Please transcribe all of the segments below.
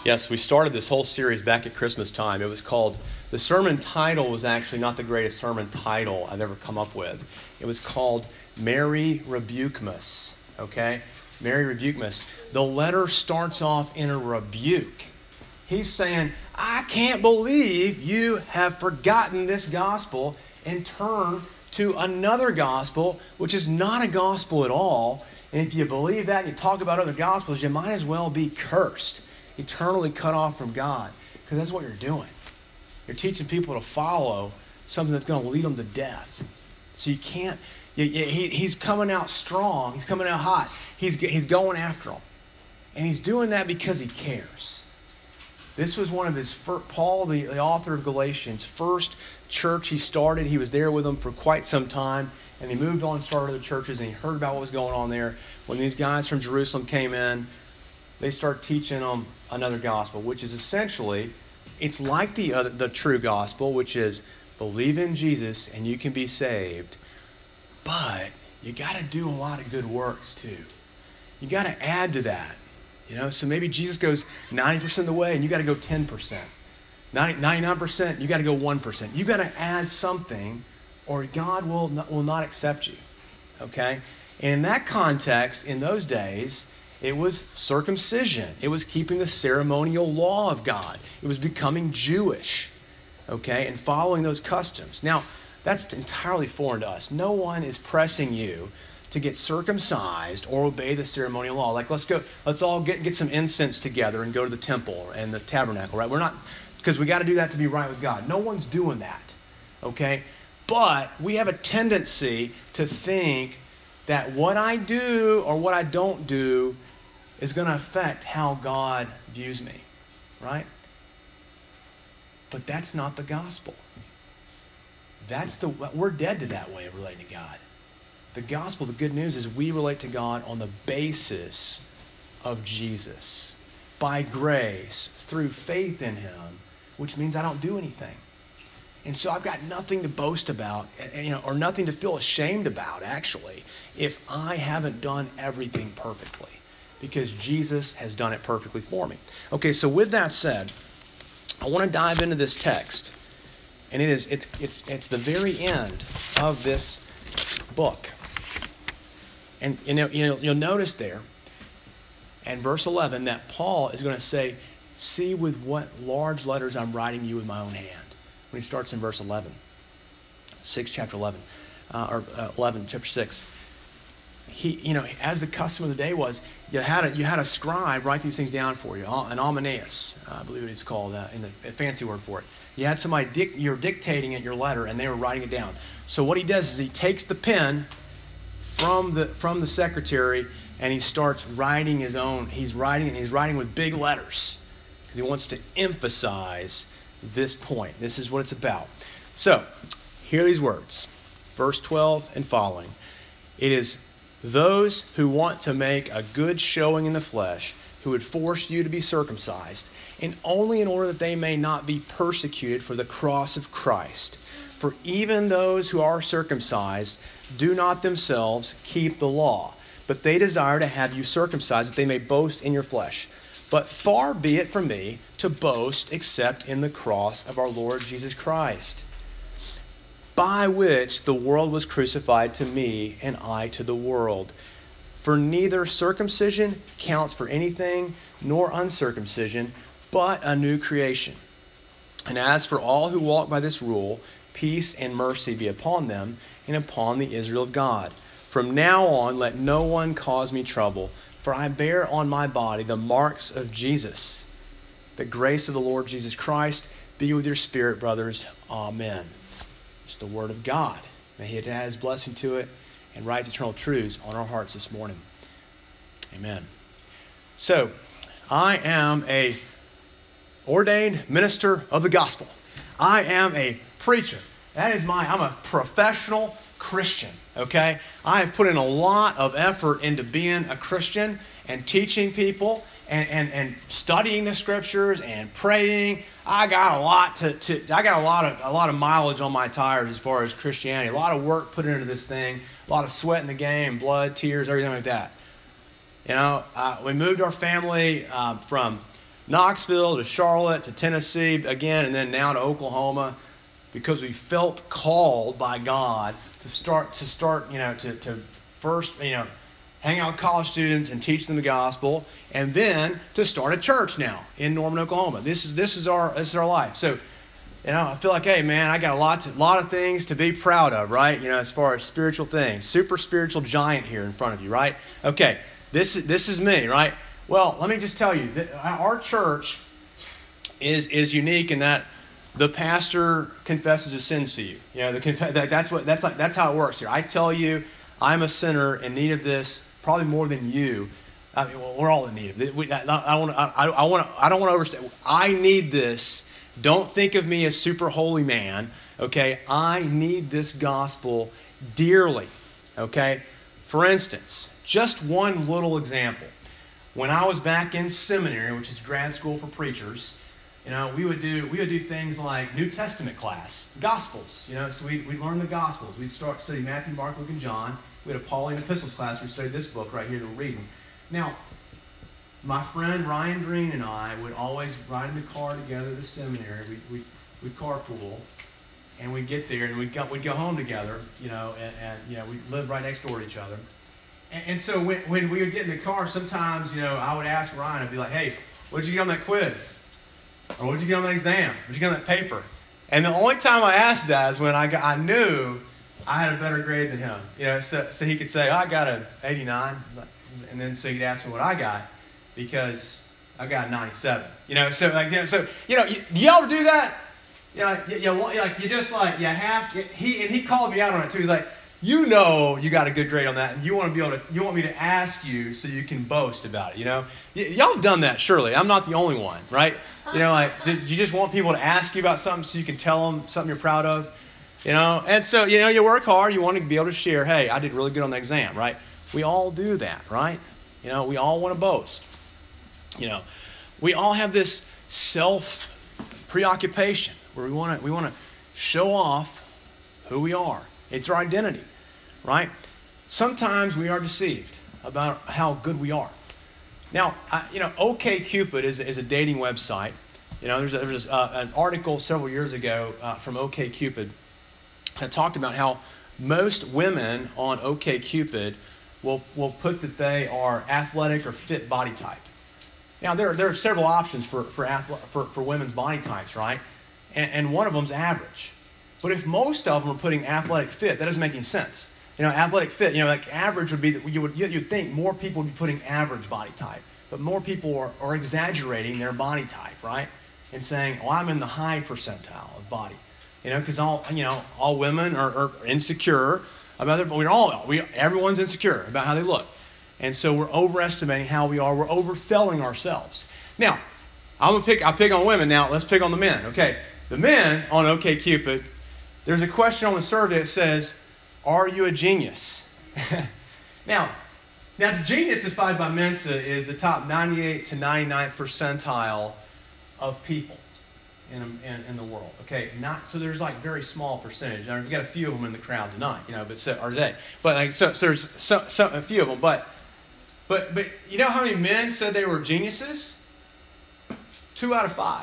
Yes, we started this whole series back at Christmas time. It was called, the sermon title was actually not the greatest sermon title I've ever come up with. It was called Mary Rebukemas, okay? Mary Rebukemas. The letter starts off in a rebuke. He's saying, I can't believe you have forgotten this gospel and turned to another gospel, which is not a gospel at all. And if you believe that and you talk about other gospels, you might as well be cursed, eternally cut off from God, because that's what you're doing. You're teaching people to follow something that's going to lead them to death. So you can't, he's coming out strong. He's coming out hot. He's going after them. And he's doing that because he cares. This was one of his, Paul, the author of Galatians, first church he started. He was there with them for quite some time. And he moved on and started other churches, and he heard about what was going on there. When these guys from Jerusalem came in, they start teaching them another gospel, which is essentially, it's like the true gospel, which is believe in Jesus and you can be saved, but you got to do a lot of good works too. You got to add to that, So maybe Jesus goes 90% of the way, and you got to go 10%. 99%, you got to go 1%. You got to add something, or God will not accept you. Okay, and in that context, in those days, it was circumcision. It was keeping the ceremonial law of God. It was becoming Jewish, okay, and following those customs. Now, that's entirely foreign to us. No one is pressing you to get circumcised or obey the ceremonial law. Like, let's all get some incense together and go to the temple and the tabernacle, right? We're not, because we got to do that to be right with God. No one's doing that, okay? But we have a tendency to think that what I do or what I don't do is going to affect how God views me, right? But that's not the gospel. We're dead to that way of relating to God. The gospel, the good news, is we relate to God on the basis of Jesus, by grace, through faith in Him, which means I don't do anything. And so I've got nothing to boast about, or nothing to feel ashamed about, actually, if I haven't done everything perfectly, because Jesus has done it perfectly for me. Okay, so with that said, I want to dive into this text, and it's the very end of this book. And you'll notice there, in verse 11, that Paul is going to say, "See with what large letters I'm writing you with my own hand." When he starts in verse 11, chapter 11, or 11, chapter 6. He, as the custom of the day was, you had a scribe write these things down for you, an almanaeus, I believe it's called, in the fancy word for it. You had somebody, you're dictating it, your letter, and they were writing it down. So what he does is he takes the pen from the secretary, and he starts writing his own. He's writing with big letters, because he wants to emphasize this point. This is what it's about. So, hear these words. Verse 12 and following. It is those who want to make a good showing in the flesh who would force you to be circumcised, and only in order that they may not be persecuted for the cross of Christ. For even those who are circumcised do not themselves keep the law, but they desire to have you circumcised that they may boast in your flesh. But far be it from me to boast except in the cross of our Lord Jesus Christ, by which the world was crucified to me and I to the world. For neither circumcision counts for anything, nor uncircumcision, but a new creation. And as for all who walk by this rule, peace and mercy be upon them and upon the Israel of God. From now on, let no one cause me trouble, for I bear on my body the marks of Jesus. The grace of the Lord Jesus Christ be with your spirit, brothers. Amen. It's the word of God. May He add His blessing to it and write eternal truths on our hearts this morning. Amen. So, I am a ordained minister of the gospel. I am a preacher. I'm a professional Christian, okay? I have put in a lot of effort into being a Christian and teaching people and studying the scriptures and praying. I got a lot of mileage on my tires as far as Christianity. A lot of work put into this thing, a lot of sweat in the game, blood, tears, everything like that. We moved our family from Knoxville to Charlotte to Tennessee again, and then now to Oklahoma, because we felt called by God to start, to first, hang out with college students and teach them the gospel, and then to start a church now in Norman, Oklahoma. This is our life. So, I feel like, hey man, I got a lot of things to be proud of, right? As far as spiritual things, super spiritual giant here in front of you, right? Okay, this is me, right? Well, let me just tell you that our church is unique in that the pastor confesses his sins to you. That's how it works here. I tell you, I'm a sinner in need of this, probably more than you. I mean, well, we're all in need of it. I don't want to overstate. I need this. Don't think of me as super holy man. Okay, I need this gospel dearly. Okay, for instance, just one little example. When I was back in seminary, which is grad school for preachers, we would do things like New Testament class, Gospels. So we'd learn the Gospels. We'd start studying Matthew, Mark, Luke, and John. We had a Pauline epistles class. We studied this book right here that we're reading. Now, my friend Ryan Green and I would always ride in the car together to seminary. We'd carpool, and we'd get there, and we'd go home together. And we'd live right next door to each other. And so when we would get in the car, sometimes I would ask Ryan. I'd be like, "Hey, what'd you get on that quiz? Or what'd you get on that exam? What'd you get on that paper?" And the only time I asked that is when I knew I had a better grade than him. So he could say, "Oh, I got an 89," and then so he'd ask me what I got, because I got a 97. Do y'all ever do that? He called me out on it too. He's like, you got a good grade on that, and you want me to ask you so you can boast about it. Y'all have done that, surely. I'm not the only one, right? Did you just want people to ask you about something so you can tell them something you're proud of? And so, you work hard, you want to be able to share, hey, I did really good on the exam, right? We all do that, right? We all want to boast. We all have this self-preoccupation where we want to show off who we are. It's our identity, right? Sometimes we are deceived about how good we are. Now, OkCupid is a dating website. There's an article several years ago from OkCupid that talked about how most women on OkCupid will put that they are athletic or fit body type. Now, there are several options for women's body types, right? And one of them is average. But if most of them are putting athletic fit, that doesn't make any sense. Athletic fit, like average would be that you'd think more people would be putting average body type. But more people are exaggerating their body type, right? And saying, oh, I'm in the high percentile of body. Because all women are insecure about everyone's insecure about how they look. And so we're overestimating how we are. We're overselling ourselves. Now, I'll pick on women. Now, let's pick on the men. Okay, the men on OkCupid, there's a question on the survey that says, are you a genius? Now, the genius defined by Mensa is the top 98 to 99th percentile of people in the world. Okay, so there's like very small percentage. Now, we've got a few of them in the crowd tonight, or today. But so there's a few of them. But you know how many men said they were geniuses? 2 out of 5.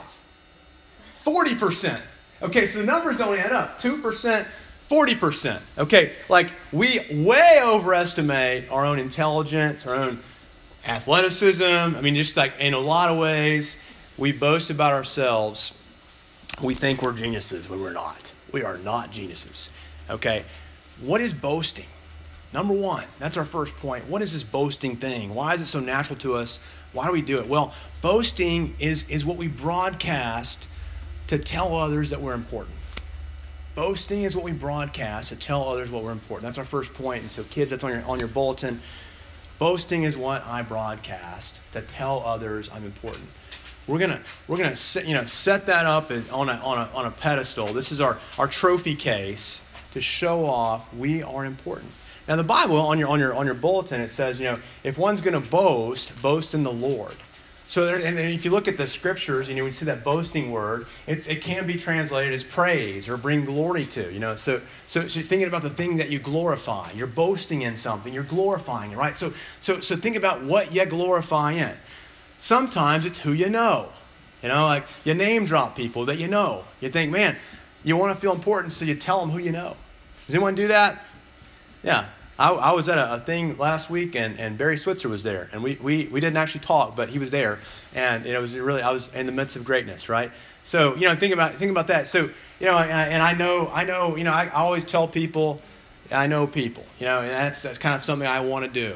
40%. Okay, so the numbers don't add up. 2%, 40%. Okay, like we way overestimate our own intelligence, our own athleticism. I mean, just like in a lot of ways, we boast about ourselves. We think we're geniuses when we're not. We are not geniuses. Okay, what is boasting? Number one, that's our first point. What is this boasting thing? Why is it so natural to us? Why do we do it? Well, boasting is what we broadcast to tell others that we're important. Boasting is what we broadcast to tell others what we're important. That's our first point. And so kids, that's on your bulletin. Boasting is what I broadcast to tell others I'm important. We're gonna set that up on a pedestal. This is our trophy case to show off we are important. Now the Bible on your bulletin, it says, if one's going to boast in the Lord. So and if you look at the scriptures, we see that boasting word. It can be translated as praise or bring glory to. So you're thinking about the thing that you glorify. You're boasting in something. You're glorifying it, right? So think about what you glorify in. Sometimes it's who you know. You know, like you name drop people that you know. You think, man, you want to feel important, so you tell them who you know. Does anyone do that? Yeah. I was at a thing last week, and Barry Switzer was there, and we didn't actually talk, but he was there, and it was really, I was in the midst of greatness, right? So, you know, think about that. So, you know, and I know, you know, I always tell people, I know people, you know, and that's kind of something I want to do.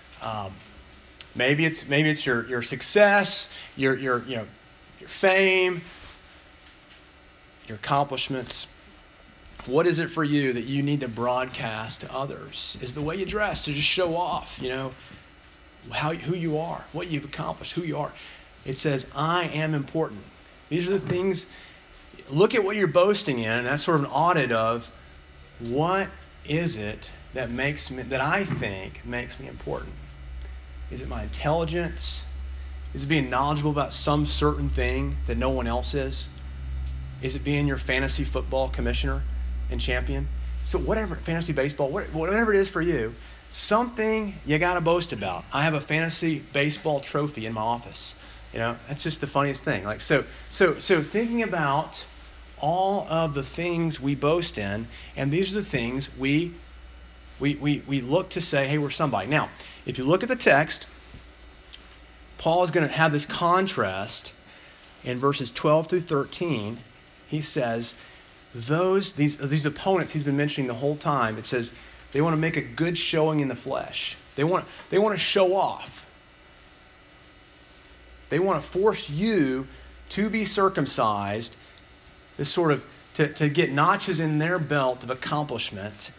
Maybe it's your success, your fame, your accomplishments. What is it for you that you need to broadcast to others? Is the way you dress to just show off, you know, who you are, what you've accomplished, who you are. It says, I am important. These are the things. Look at what you're boasting in, and that's sort of an audit of what is it that I think makes me important. Is it my intelligence? Is it being knowledgeable about some certain thing that no one else is? Is it being your fantasy football commissioner and champion? So whatever, fantasy baseball, whatever it is for you, something you got to boast about. I have a fantasy baseball trophy in my office. You know, that's just the funniest thing. Like so thinking about all of the things we boast in, and these are the things we look to say, hey, we're somebody. Now, if you look at the text, Paul is going to have this contrast in verses 12 through 13. He says, these opponents he's been mentioning the whole time, it says they want to make a good showing in the flesh. They want to show off. They want to force you to be circumcised, this sort of to get notches in their belt of accomplishment.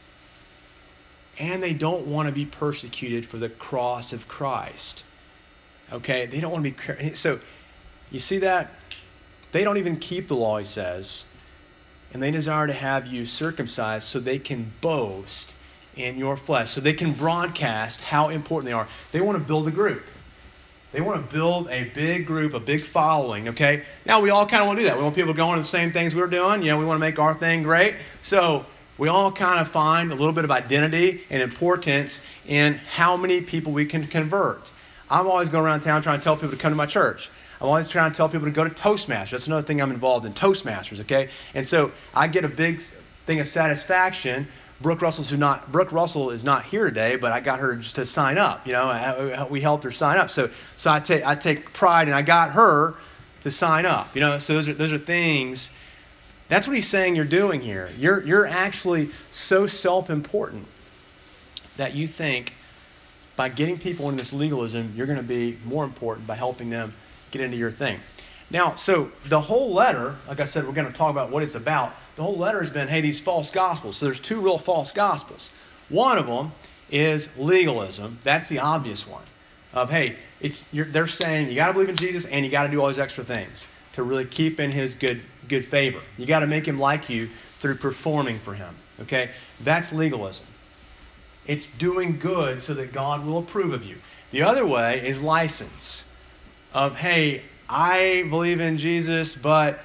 And they don't want to be persecuted for the cross of Christ. Okay? They don't want to be. So, you see that? They don't even keep the law, he says. And they desire to have you circumcised so they can boast in your flesh. So they can broadcast how important they are. They want to build a group. They want to build a big group, a big following, okay? Now, we all kind of want to do that. We want people going to the same things we're doing. You know, we want to make our thing great. So we all kind of find a little bit of identity and importance in how many people we can convert. I'm always going around town trying to tell people to come to my church. I'm always trying to tell people to go to Toastmasters. That's another thing I'm involved in, Toastmasters, okay? And so I get a big thing of satisfaction. Brooke Russell is not here today, but I got her just to sign up. You know, we helped her sign up. So I take pride, and I got her to sign up. You know, so those are things. That's what he's saying you're doing here. You're actually so self-important that you think by getting people into this legalism, you're going to be more important by helping them get into your thing. Now, so the whole letter, like I said, we're going to talk about what it's about. The whole letter has been, hey, these false gospels. So there's two real false gospels. One of them is legalism. That's the obvious one. Of, hey, they're saying you got to believe in Jesus and you got to do all these extra things to really keep in his good favor. You got to make him like you through performing for him. Okay? That's legalism. It's doing good so that God will approve of you. The other way is license. Of, hey, I believe in Jesus, but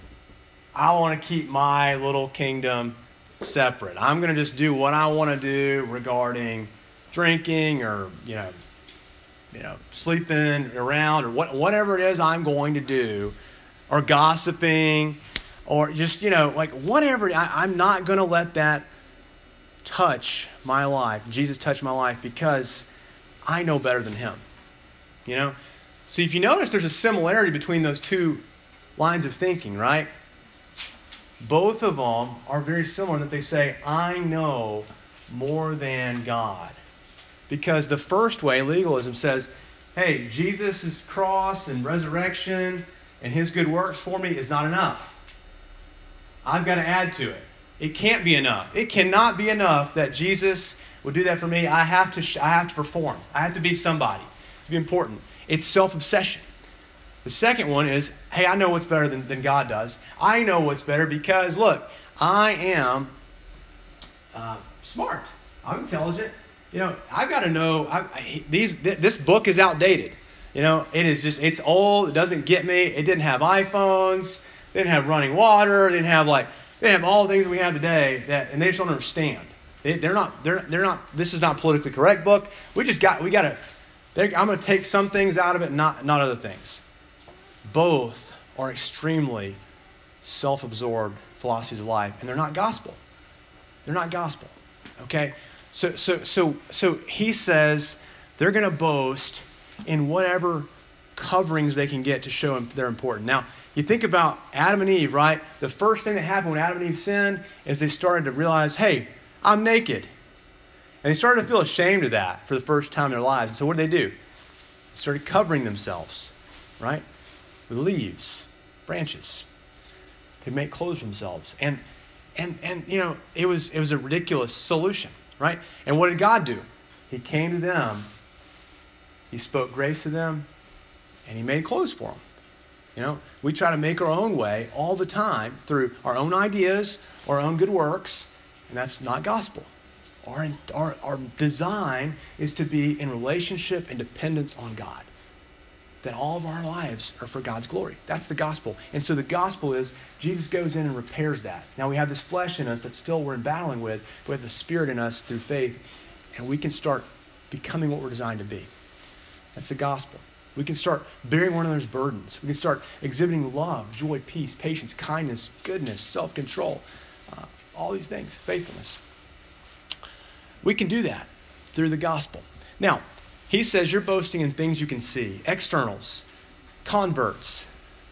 I want to keep my little kingdom separate. I'm going to just do what I want to do regarding drinking or, you know, sleeping around or whatever it is I'm going to do, or gossiping, or just, you know, like whatever. I'm not going to let that touch my life, Jesus touch my life, because I know better than him, you know. So if you notice, there's a similarity between those two lines of thinking, right? Both of them are very similar in that they say, I know more than God. Because the first way, legalism, says, hey, Jesus' cross and resurrection and his good works for me is not enough. I've got to add to it. It can't be enough. It cannot be enough that Jesus will do that for me. I have to perform. I have to be somebody. To be important. It's self-obsession. The second one is, hey, I know what's better than God does. I know what's better because, look, I am smart. I'm intelligent. You know, I've got to know, this book is outdated. You know, it's old. It doesn't get me. It didn't have iPhones. They didn't have running water. They didn't have all the things we have today and they just don't understand. They're not, this is not a politically correct book. I'm going to take some things out of it, not other things. Both are extremely self-absorbed philosophies of life, and they're not gospel. They're not gospel. Okay? So he says they're going to boast in whatever coverings they can get to show they're important. Now, you think about Adam and Eve, right? The first thing that happened when Adam and Eve sinned is they started to realize, hey, I'm naked. And they started to feel ashamed of that for the first time in their lives. And so what did they do? They started covering themselves, right? With leaves, branches. They make clothes for themselves. And you know, it was a ridiculous solution, right? And what did God do? He came to them. He spoke grace to them. And he made clothes for them. You know, we try to make our own way all the time through our own ideas, our own good works, and that's not gospel. Our design is to be in relationship and dependence on God. That all of our lives are for God's glory. That's the gospel. And so the gospel is Jesus goes in and repairs that. Now we have this flesh in us that still we're battling with. We have the Spirit in us through faith, and we can start becoming what we're designed to be. That's the gospel. We can start bearing one another's burdens. We can start exhibiting love, joy, peace, patience, kindness, goodness, self-control, all these things, faithfulness. We can do that through the gospel. Now, he says you're boasting in things you can see, externals, converts,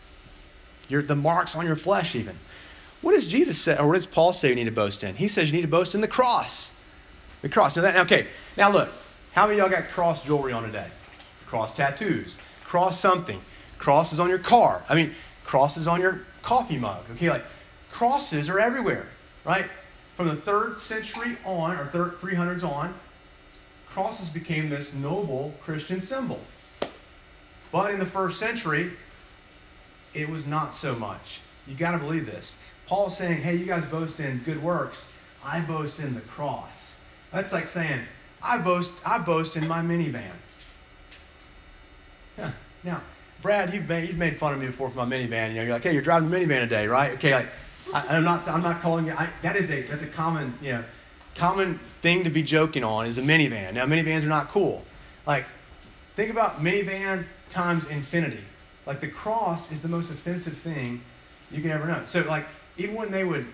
the marks on your flesh even. What does Jesus say, or what does Paul say you need to boast in? He says you need to boast in the cross. The cross. Now look, how many of y'all got cross jewelry on today? Cross tattoos, cross something. Crosses on your car. Crosses on your coffee mug. Okay, like crosses are everywhere, right? From the 3rd century on, or 300s on, crosses became this noble Christian symbol. But in the 1st century, it was not so much. You got to believe this. Paul's saying, hey, you guys boast in good works. I boast in the cross. That's like saying, I boast in my minivan. Yeah. Now, Brad, you've made fun of me before for my minivan. You know, you're like, hey, you're driving the minivan today, right? Okay, like I'm not calling you. That's a common common thing to be joking on is a minivan. Now, minivans are not cool. Like, think about minivan times infinity. Like, the cross is the most offensive thing you can ever know. So, like, even when they would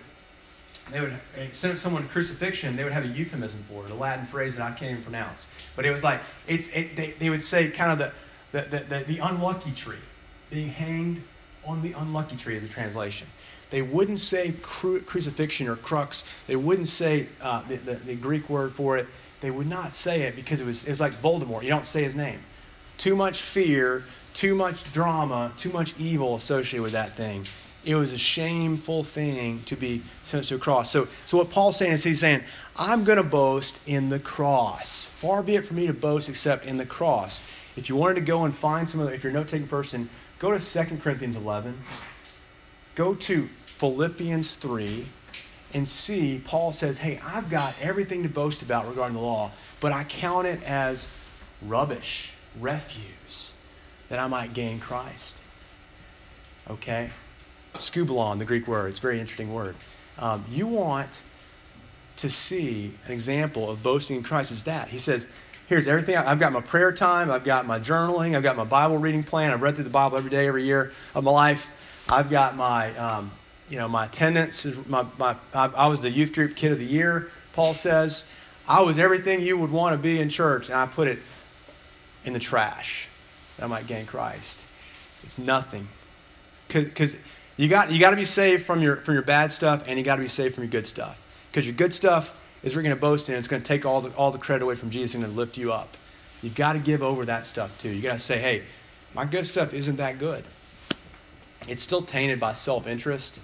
send someone to crucifixion, they would have a euphemism for it, a Latin phrase that I can't even pronounce. But it was like they would say kind of the unlucky tree, being hanged on the unlucky tree is a translation. They wouldn't say crucifixion or crux. They wouldn't say the Greek word for it. They would not say it because it was like Voldemort. You don't say his name. Too much fear, too much drama, too much evil associated with that thing. It was a shameful thing to be sent to a cross. So what Paul's saying is he's saying, I'm going to boast in the cross. Far be it from me to boast except in the cross. If you wanted to go and find some of if you're a note-taking person, go to 2 Corinthians 11. Go to Philippians 3 and see Paul says, hey, I've got everything to boast about regarding the law, but I count it as rubbish, refuse, that I might gain Christ. Okay? Skubalon, the Greek word. It's a very interesting word. You want to see an example of boasting in Christ is that. He says, here's everything. I've got my prayer time. I've got my journaling. I've got my Bible reading plan. I've read through the Bible every day, every year of my life. I've got my, my attendance. I was the youth group kid of the year, Paul says. I was everything you would want to be in church, and I put it in the trash that I might gain Christ. It's nothing. Because you got to be saved from your bad stuff, and you got to be saved from your good stuff. Because your good stuff is we're going to boast in. It's going to take all the credit away from Jesus and going to lift you up. You got to give over that stuff too. You got to say, hey, my good stuff isn't that good. It's still tainted by self-interest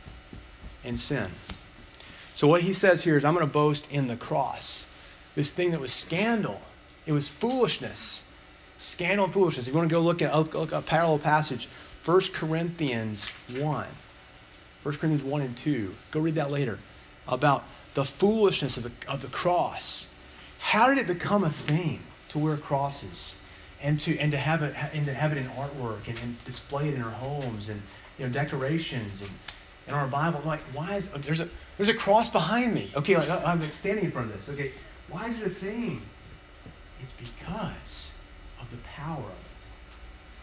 and sin. So what he says here is, I'm going to boast in the cross. This thing that was scandal. It was foolishness. Scandal and foolishness. If you want to go look at a parallel passage, 1 Corinthians 1. 1 Corinthians 1 and 2. Go read that later. About the foolishness of the cross. How did it become a thing to wear crosses? And to have it in artwork and display it in our homes and decorations and in our Bible. Like, why is there's a cross behind me? Okay, like I'm standing in front of this. Okay, why is it a thing? It's because of the power of it.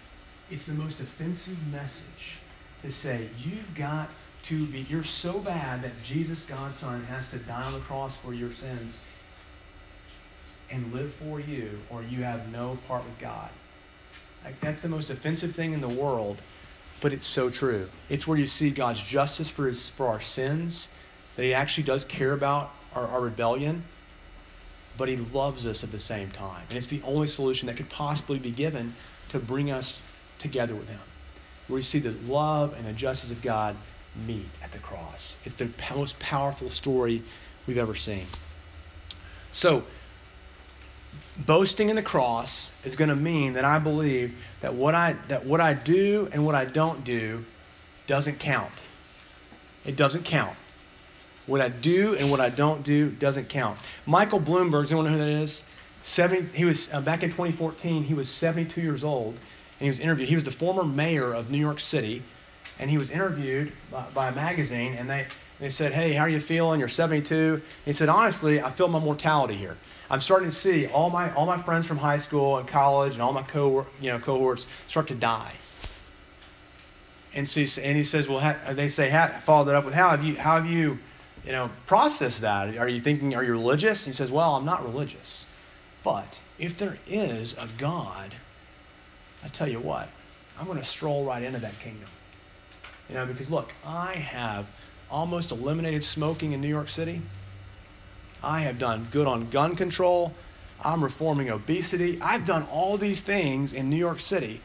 It's the most offensive message to say, you're so bad that Jesus, God's Son, has to die on the cross for your sins and live for you, or you have no part with God. Like, that's the most offensive thing in the world, but it's so true. It's where you see God's justice for our sins, that he actually does care about our rebellion, but he loves us at the same time. And it's the only solution that could possibly be given to bring us together with him, where we see the love and the justice of God meet at the cross. It's the most powerful story we've ever seen. So, boasting in the cross is going to mean that I believe that what I do and what I don't do doesn't count. It doesn't count. What I do and what I don't do doesn't count. Michael Bloomberg, does anyone know who that is? He was back in 2014. He was 72 years old, and he was interviewed. He was the former mayor of New York City, and he was interviewed by a magazine, and they said, "Hey, how are you feeling? You're 72." And he said, "Honestly, I feel my mortality here. I'm starting to see all my friends from high school and college and all my cohorts start to die." And so he says, "Well," follow that up with, how have you processed that? Are you religious?" And he says, "Well, I'm not religious, but if there is a God, I tell you what, I'm going to stroll right into that kingdom." Because look, I have almost eliminated smoking in New York City. I have done good on gun control. I'm reforming obesity. I've done all these things in New York City.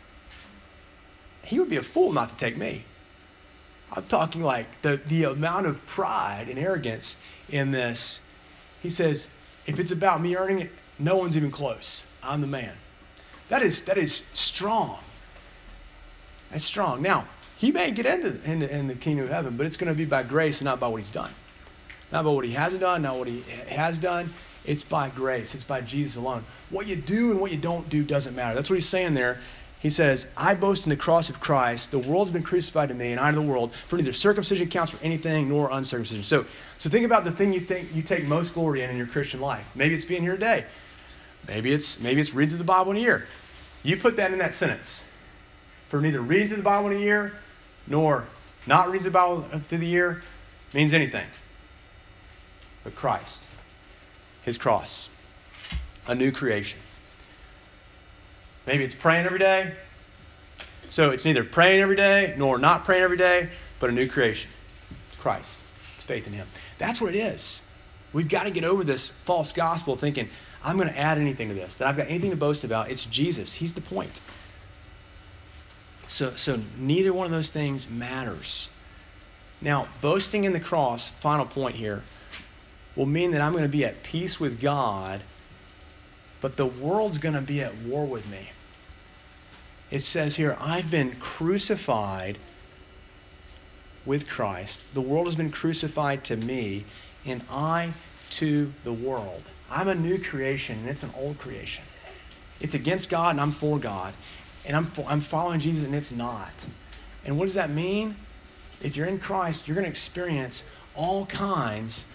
He would be a fool not to take me. I'm talking like the amount of pride and arrogance in this. He says, if it's about me earning it, no one's even close. I'm the man. That is strong. That's strong. Now, he may get into the kingdom of heaven, but it's going to be by grace and not by what he's done. Not by what he hasn't done, not what he has done. It's by grace. It's by Jesus alone. What you do and what you don't do doesn't matter. That's what he's saying there. He says, I boast in the cross of Christ. The world's been crucified to me, and I to the world. For neither circumcision counts for anything, nor uncircumcision. So think about the thing you think you take most glory in your Christian life. Maybe it's being here today. Maybe it's reading through the Bible in a year. You put that in that sentence. For neither reading through the Bible in a year, nor not reading the Bible through the year means anything. But Christ, his cross, a new creation. Maybe it's praying every day. So it's neither praying every day nor not praying every day, but a new creation. It's Christ. It's faith in him. That's what it is. We've got to get over this false gospel thinking, I'm going to add anything to this, that I've got anything to boast about. It's Jesus. He's the point. So neither one of those things matters. Now, boasting in the cross, final point here, will mean that I'm going to be at peace with God, but the world's going to be at war with me. It says here, I've been crucified with Christ. The world has been crucified to me, and I to the world. I'm a new creation, and it's an old creation. It's against God, and I'm for God. And I'm following Jesus, and it's not. And what does that mean? If you're in Christ, you're going to experience all kinds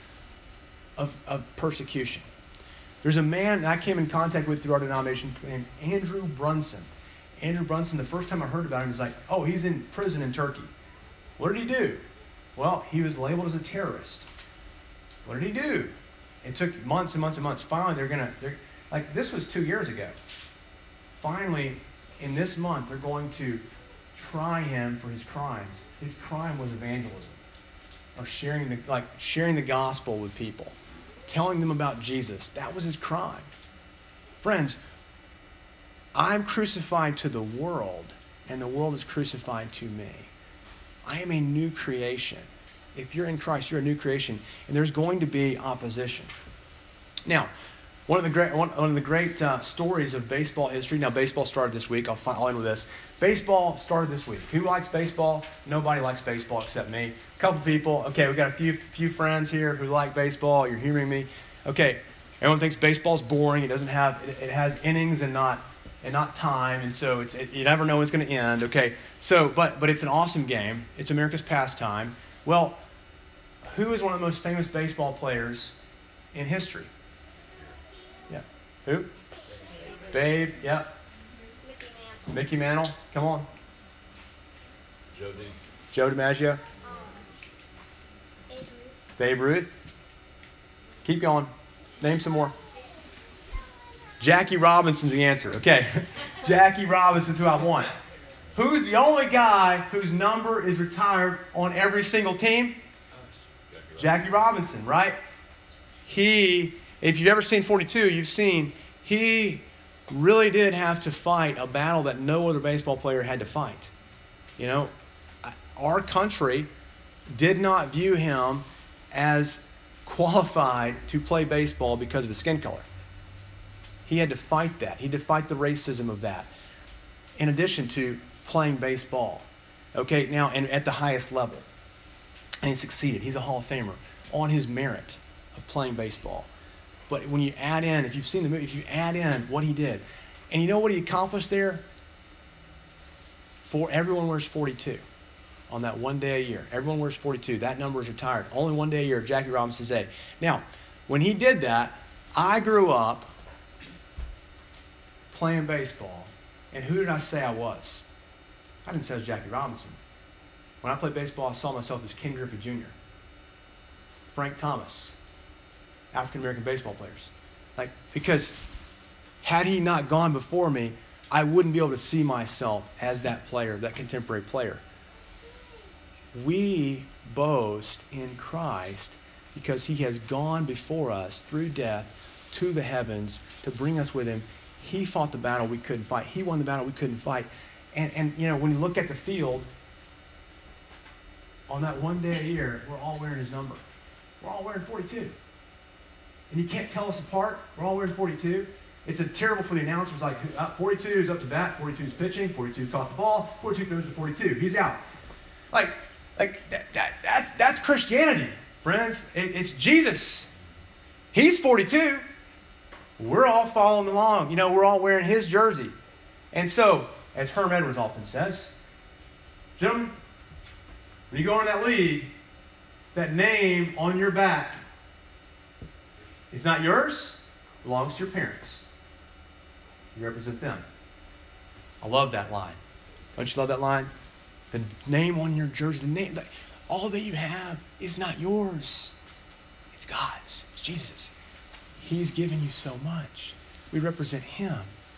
of persecution. There's a man that I came in contact with through our denomination named Andrew Brunson. Andrew Brunson, the first time I heard about him, was like, oh, he's in prison in Turkey. What did he do? Well, he was labeled as a terrorist. What did he do? It took months and months and months. Finally, this was 2 years ago. Finally, in this month, they're going to try him for his crimes. His crime was evangelism, or sharing the gospel with people, telling them about Jesus. That was his crime. Friends, I'm crucified to the world, and the world is crucified to me. I am a new creation. If you're in Christ, you're a new creation, and there's going to be opposition. Now, one of the great stories of baseball history. Now, baseball started this week. I'll end with this. Baseball started this week. Who likes baseball? Nobody likes baseball except me. A couple people. Okay, we got a few friends here who like baseball. You're hearing me. Okay, everyone thinks baseball's boring. It has innings and not time, and so you never know when it's going to end. Okay, so but it's an awesome game. It's America's pastime. Well, who is one of the most famous baseball players in history? Yeah. Who? Babe. Yep. Mickey Mantle, come on. Joe Dean. Joe DiMaggio. Babe Ruth. Keep going. Name some more. Jackie Robinson's the answer. Okay. Jackie Robinson's who I want. Who's the only guy whose number is retired on every single team? Jackie Robinson, right? He, if you've ever seen 42, you've seen he really did have to fight a battle that no other baseball player had to fight. You know, our country did not view him as qualified to play baseball because of his skin color. He had to fight that. He had to fight the racism of that, in addition to playing baseball. Okay, now, and at the highest level. And he succeeded. He's a Hall of Famer on his merit of playing baseball. But when you add in, if you've seen the movie, if you add in what he did, and you know what he accomplished there? Everyone wears 42 on that one day a year. Everyone wears 42. That number is retired. Only one day a year, Jackie Robinson's day. Now, when he did that, I grew up playing baseball. And who did I say I was? I didn't say I was Jackie Robinson. When I played baseball, I saw myself as Ken Griffey Jr., Frank Thomas, African-American baseball players. Because had he not gone before me, I wouldn't be able to see myself as that player, that contemporary player. We boast in Christ because he has gone before us through death to the heavens to bring us with him. He fought the battle we couldn't fight. He won the battle we couldn't fight. And you know, when you look at the field, on that one day a year, we're all wearing his number. We're all wearing 42. And you can't tell us apart. We're all wearing 42. It's terrible for the announcers, like 42 is up to bat, 42 is pitching, 42 caught the ball, 42 throws to 42. He's out. That's Christianity, friends. It's Jesus. He's 42. We're all following along. You know, we're all wearing his jersey. And so, as Herm Edwards often says, gentlemen, when you go in that league, that name on your back is not yours, it belongs to your parents. You represent them. I love that line. Don't you love that line? The name on your jersey, the name, all that you have is not yours. It's God's. It's Jesus'. He's given you so much. We represent him.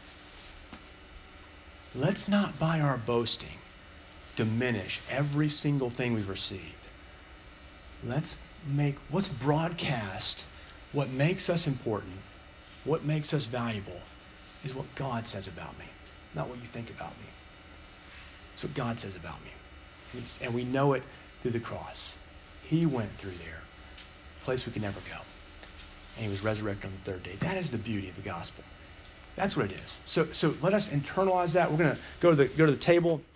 Let's not, by our boasting, diminish every single thing we've received. Let's broadcast what makes us important, what makes us valuable, is what God says about me, not what you think about me. It's what God says about me. And we know it through the cross. He went through there, a place we could never go. And he was resurrected on the third day. That is the beauty of the gospel. That's what it is. So let us internalize that. We're going to go to the table.